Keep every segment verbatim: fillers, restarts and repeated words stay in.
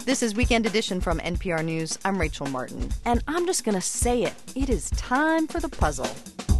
This is Weekend Edition from N P R News. I'm Rachel Martin, and I'm just going to say it. It is time for the puzzle.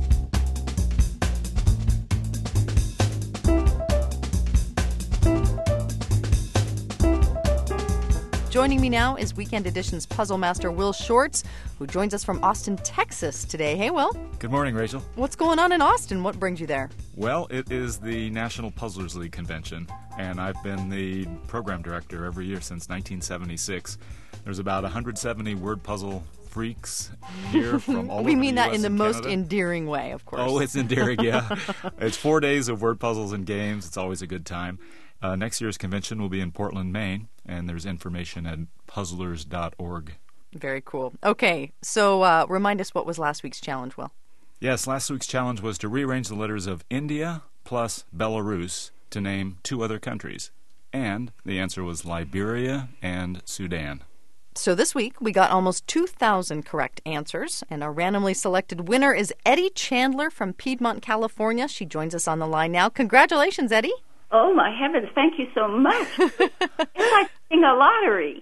Joining me now is Weekend Edition's puzzle master, Will Shortz, who joins us from Austin, Texas today. Hey, Will. Good morning, Rachel. What's going on in Austin? What brings you there? Well, it is the National Puzzlers League convention, and I've been the program director every year since nineteen seventy-six. There's about one hundred seventy word puzzle freaks here from all over the U S and Canada. We mean that in the most endearing way, of course. Oh, it's endearing, yeah. It's four days of word puzzles and games. It's always a good time. Uh, next year's convention will be in Portland, Maine, and there's information at puzzlers dot org. Very cool. Okay, so uh, remind us what was last week's challenge, Will. Yes, last week's challenge was to rearrange the letters of India plus Belarus to name two other countries. And the answer was Liberia and Sudan. So this week, we got almost two thousand correct answers, and our randomly selected winner is Eddie Chandler from Piedmont, California. She joins us on the line now. Congratulations, Eddie. Oh, my heavens, thank you so much. It's like winning a lottery.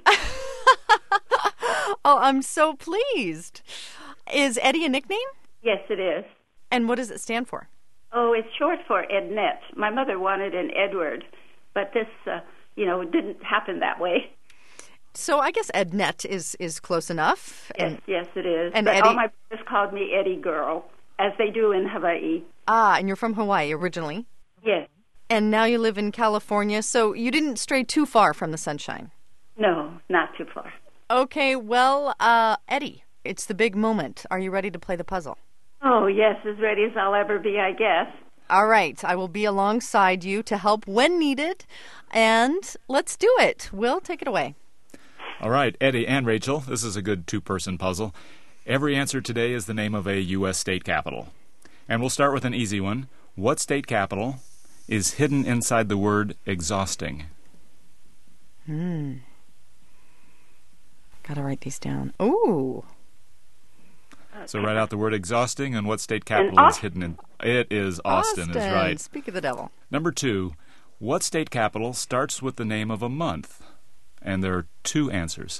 Oh, I'm so pleased. Is Eddie a nickname? Yes, it is. And what does it stand for? Oh, it's short for Ednette. My mother wanted an Edward, but this, uh, you know, didn't happen that way. So I guess Ednette is, is close enough. Yes, and, yes, it is. And but Eddie... all my brothers called me Eddie Girl, as they do in Hawaii. Ah, and you're from Hawaii originally? Yes. And now you live in California, so you didn't stray too far from the sunshine. No, not too far. Okay, well, uh, Eddie, it's the big moment. Are you ready to play the puzzle? Oh, yes, as ready as I'll ever be, I guess. All right, I will be alongside you to help when needed, and let's do it. Will, take it away. All right, Eddie and Rachel, this is a good two-person puzzle. Every answer today is the name of a U S state capital. And we'll start with an easy one. What state capital is hidden inside the word exhausting? Hmm. Gotta write these down. Ooh. So write out the word exhausting and what state capital is hidden in. It is Austin, Austin, is right. Speak of the devil. Number two, what state capital starts with the name of a month? And there are two answers.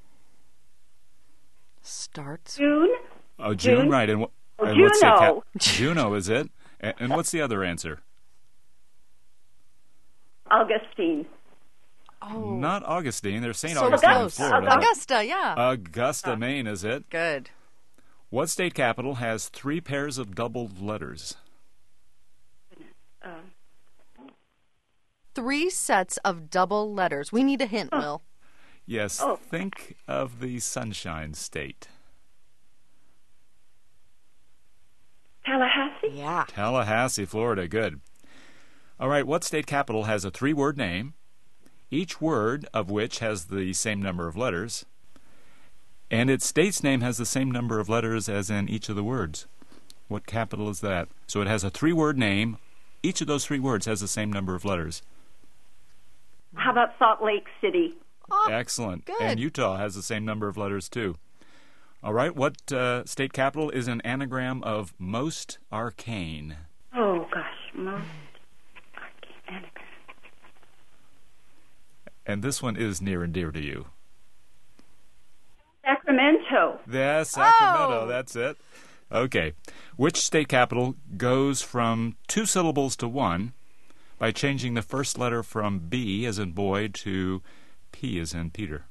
Starts. June? Oh, June, June? right. And, wh- Oh, and what state cap- Juno. Juno, is it? And, and what's the other answer? Augustine. Oh. Not Augustine. There's Saint So Augustine in close. Florida. Augusta, yeah. Augusta, Maine, is it? Good. What state capital has three pairs of doubled letters? Uh, Three sets of double letters. We need a hint, Will. Yes, Oh. think of the Sunshine State. Tallahassee? Yeah. Tallahassee, Florida. Good. All right, what state capital has a three-word name, each word of which has the same number of letters, and its state's name has the same number of letters as in each of the words? What capital is that? So it has a three-word name. Each of those three words has the same number of letters. How about Salt Lake City? Oh, Excellent. good. And Utah has the same number of letters, too. All right, what uh, state capital is an anagram of most arcane? Oh, gosh, most arcane. And this one is near and dear to you. Sacramento. Yeah, Sacramento, Oh. that's it. Okay. Which state capital goes from two syllables to one by changing the first letter from B as in boy to P as in Peter?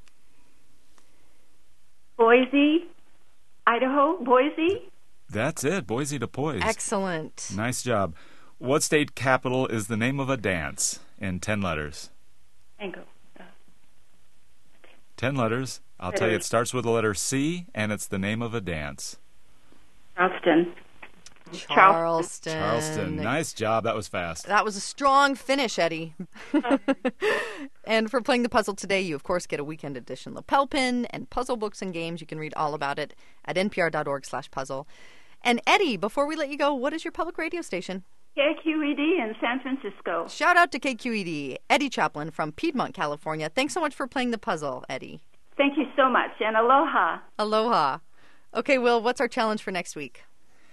Boise, Idaho, Boise. That's it, Boise to Poise. excellent. Nice job. What state capital is the name of a dance in ten letters? Tango. Uh, Ten letters. I'll tell you, it starts with the letter C, and it's the name of a dance. Charleston. Charleston. Charleston. Nice job. That was fast. That was a strong finish, Eddie. And for playing the puzzle today, you, of course, get a weekend edition lapel pin and puzzle books and games. You can read all about it at npr.org slash puzzle. And Eddie, before we let you go, what is your public radio station? K Q E D in San Francisco. Shout out to K Q E D, Eddie Chaplin from Piedmont, California. Thanks so much for playing the puzzle, Eddie. Thank you so much, and aloha. Aloha. Okay, Will, what's our challenge for next week?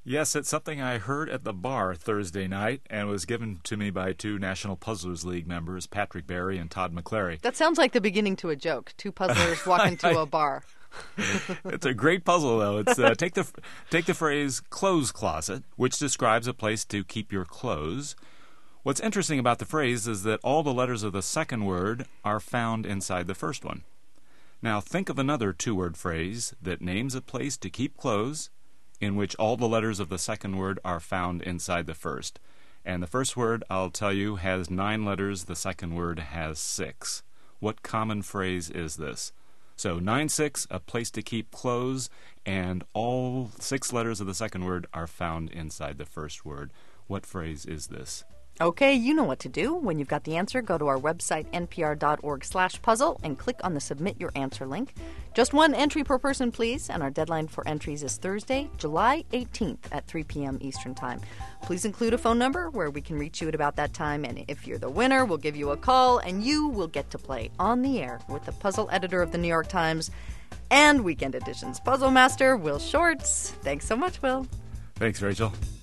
Yes, it's something I heard at the bar Thursday night and was given to me by two National Puzzlers League members, Patrick Barry and Todd McClary. That sounds like the beginning to a joke. Two puzzlers walk into a bar. It's a great puzzle, though. It's uh, take the take the phrase clothes closet, which describes a place to keep your clothes. What's interesting about the phrase is that all the letters of the second word are found inside the first one. Now, think of another two-word phrase that names a place to keep clothes in which all the letters of the second word are found inside the first. And the first word, I'll tell you, has nine letters. The second word has six. What common phrase is this? So nine six, a place to keep clothes, and all six letters of the second word are found inside the first word. What phrase is this? Okay, you know what to do. When you've got the answer, go to our website, npr.org slash puzzle, and click on the Submit Your Answer link. Just one entry per person, please, and our deadline for entries is Thursday, July eighteenth at three p.m. Eastern Time. Please include a phone number where we can reach you at about that time, and if you're the winner, we'll give you a call, and you will get to play on the air with the puzzle editor of the New York Times and Weekend Edition's puzzle master, Will Shortz. Thanks so much, Will. Thanks, Rachel.